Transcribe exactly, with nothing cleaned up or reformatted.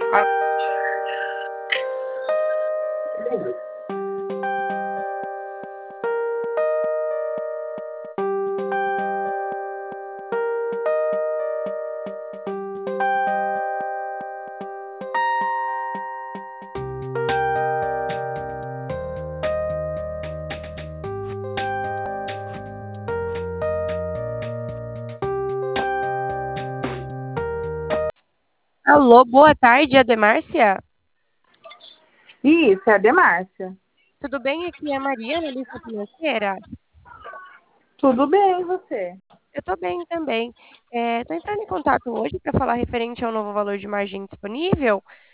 Ah, Alô, boa tarde, Ademárcia. Isso, é a Demárcia. Tudo bem? Aqui é a Maria, analista financeira. Tudo bem, e você? Eu estou bem também. Estou entrando em contato hoje para falar referente ao novo valor de margem disponível.